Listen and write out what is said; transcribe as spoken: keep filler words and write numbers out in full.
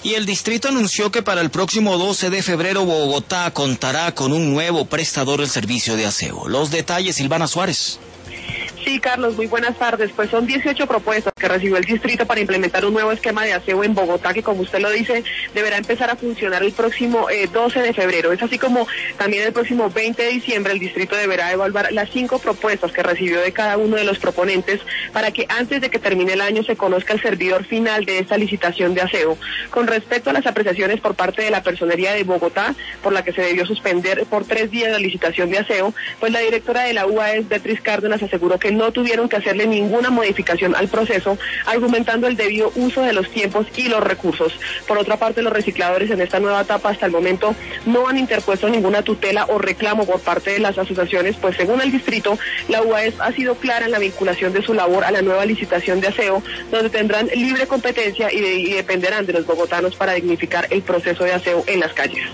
Y el distrito anunció que para el próximo doce de febrero Bogotá contará con un nuevo prestador del servicio de aseo. Los detalles, Silvana Suárez. Sí, Carlos, muy buenas tardes. Pues son dieciocho propuestas que recibió el distrito para implementar un nuevo esquema de aseo en Bogotá, que como usted lo dice, deberá empezar a funcionar el próximo eh, doce de febrero. Es así como también el próximo veinte de diciembre el distrito deberá evaluar las cinco propuestas que recibió de cada uno de los proponentes para que antes de que termine el año se conozca el servidor final de esta licitación de aseo. Con respecto a las apreciaciones por parte de la Personería de Bogotá, por la que se debió suspender por tres días la licitación de aseo, pues la directora de la U A S, Beatriz Cárdenas, aseguró que no tuvieron que hacerle ninguna modificación al proceso, argumentando el debido uso de los tiempos y los recursos. Por otra parte, los recicladores en esta nueva etapa hasta el momento no han interpuesto ninguna tutela o reclamo por parte de las asociaciones, pues según el distrito, la U A S ha sido clara en la vinculación de su labor a la nueva licitación de aseo, donde tendrán libre competencia y, de, y dependerán de los bogotanos para dignificar el proceso de aseo en las calles.